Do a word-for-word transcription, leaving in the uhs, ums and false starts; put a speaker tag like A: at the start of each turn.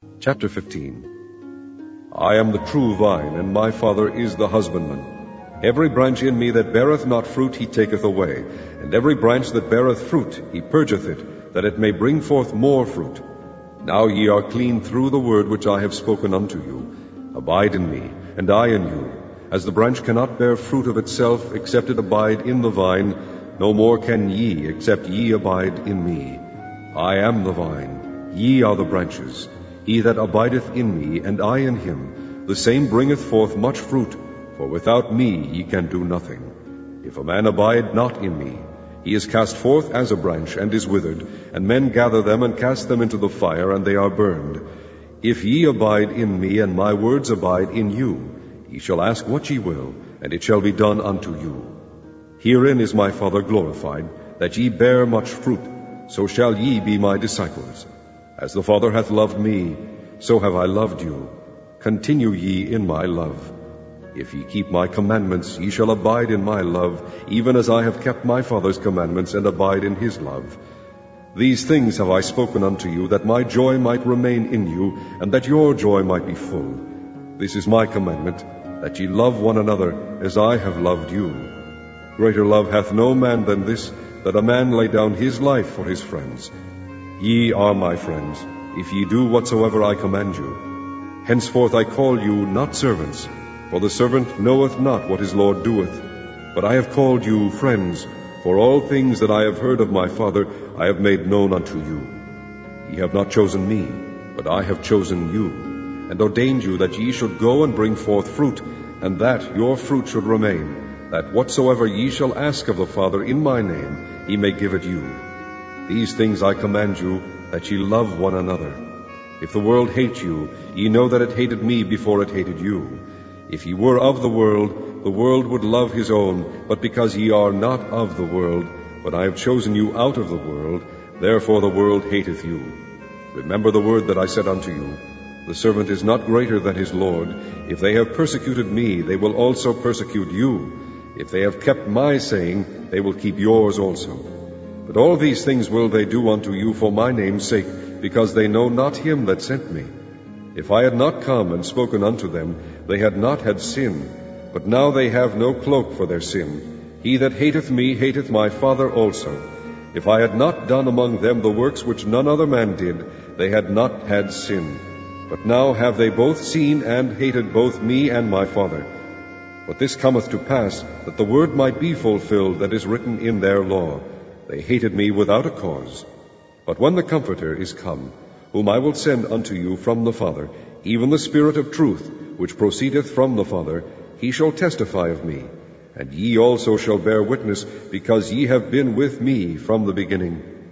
A: Chapter fifteen. I am the true vine, and my Father is the husbandman. Every branch in me that beareth not fruit he taketh away, and every branch that beareth fruit he purgeth it, that it may bring forth more fruit. Now ye are clean through the word which I have spoken unto you. Abide in me, and I in you. As the branch cannot bear fruit of itself, except it abide in the vine, no more can ye, except ye abide in me. I am the vine, ye are the branches. He that abideth in me, and I in him, the same bringeth forth much fruit, for without me ye can do nothing. If a man abide not in me, he is cast forth as a branch, and is withered, and men gather them and cast them into the fire, and they are burned. If ye abide in me, and my words abide in you, ye shall ask what ye will, and it shall be done unto you. Herein is my Father glorified, that ye bear much fruit, so shall ye be my disciples. As the Father hath loved me, so have I loved you. Continue ye in my love. If ye keep my commandments, ye shall abide in my love, even as I have kept my Father's commandments, and abide in his love. These things have I spoken unto you, that my joy might remain in you, and that your joy might be full. This is my commandment, that ye love one another, as I have loved you. Greater love hath no man than this, that a man lay down his life for his friends. Ye are my friends, if ye do whatsoever I command you. Henceforth I call you not servants, for the servant knoweth not what his Lord doeth. But I have called you friends, for all things that I have heard of my Father I have made known unto you. Ye have not chosen me, but I have chosen you, and ordained you that ye should go and bring forth fruit, and that your fruit should remain, that whatsoever ye shall ask of the Father in my name, he may give it you. These things I command you, that ye love one another. If the world hate you, ye know that it hated me before it hated you. If ye were of the world, the world would love his own, but because ye are not of the world, but I have chosen you out of the world, therefore the world hateth you. Remember the word that I said unto you, the servant is not greater than his Lord. If they have persecuted me, they will also persecute you. If they have kept my saying, they will keep yours also. But all these things will they do unto you for my name's sake, because they know not him that sent me. If I had not come and spoken unto them, they had not had sin. But now they have no cloak for their sin. He that hateth me hateth my Father also. If I had not done among them the works which none other man did, they had not had sin. But now have they both seen and hated both me and my Father. But this cometh to pass, that the word might be fulfilled that is written in their law. They hated me without a cause. But when the Comforter is come, whom I will send unto you from the Father, even the Spirit of truth, which proceedeth from the Father, he shall testify of me. And ye also shall bear witness, because ye have been with me from the beginning.